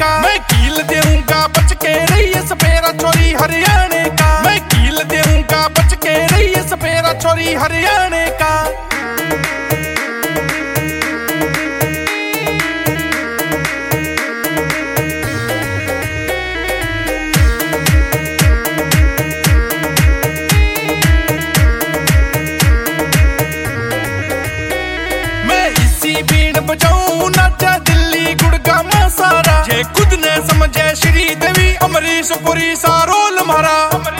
का, मैं कील दूंगा बच के रही सपेरा छोरी हरियाणे का, मैं कील दूंगा बच के रही सपेरा छोरी हरियाणे का। बीन बजाऊं नाचा दिल्ली गुड़गांव सारा, जे खुद ने समझे श्रीदेवी अमरीश पुरी सा रोल मारा,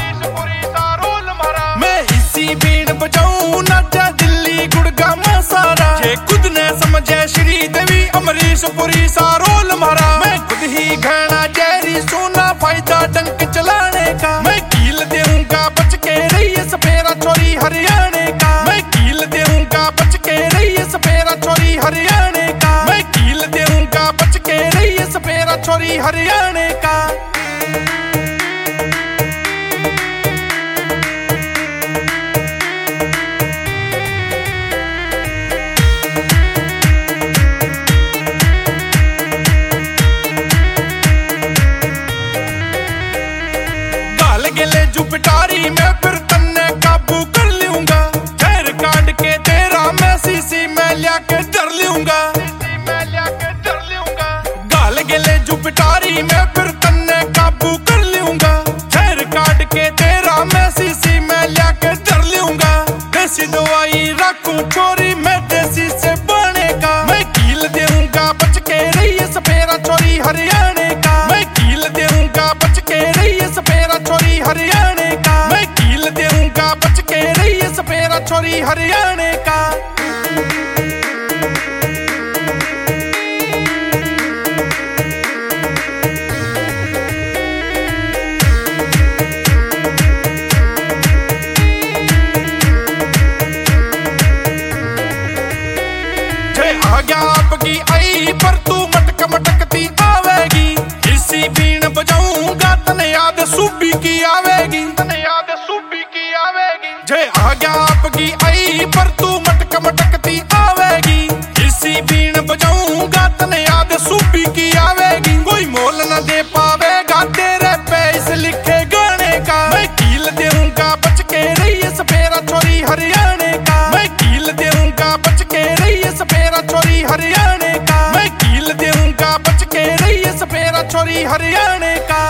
मैं इसी बीन बजाऊं नाचा दिल्ली गुड़गांव सारा, जे खुद ने समझे श्रीदेवी अमरीश पुरी सा रोल मारा। मैं खुद ही घना जहरी सोना फायदा डंक चलाने का, मैं कील दूंगा बच के रही सपेरा छोरी हरियाणे का, मैं कील दूंगा बच के रही सपेरा छोरी हरियाणे का, मैं कील दूंगा बच के रही सपेरा छोरी हरियाणे का। गाल गिले जू पिटारी मैं फिर तन्ने काबू कर लूंगा, खैर काट के तेरा मैं सीसी में लिया डर लूंगा, गाल गिले जू पिटारी मैं फिर तन्ने काबू कर लूंगा, खैर काट के तेरा मैं सीसी में लिया डर लूंगा। देसी दवाई रखूं छोरी मैं देसी से बने का, मैं कील दूंगा बच के रही सपेरा छोरी हरियाणे का, मैं कील दूंगा बच के रही सपेरा छोरी हरियाणे का, मैं कील दूंगा बच के रही सपेरा छोरी हरियाणे का। आज्ञा आपकी आई पर तू मटक मटकती आवेगी, इसी बीन बजाऊंगा तने याद सूबी की आवेगी, तने याद सूबी की आवेगी। जय आज्ञा आपकी आई पर तू मटक मटकती आवेगी, इसी बीन बजाऊंगा तने याद सूबी की आवेगी। कोई मोल न दे पावेगा तेरे पैसे लिखे गाने का, मैं कील दूंगा बच के रही सपेरा छोरी हरियाणे का, मैं कील दूंगा बच के रही सपेरा छोरी हरियाणे का, मैं कील दूंगा बच के रही सपेरा छोरी हरियाणे का।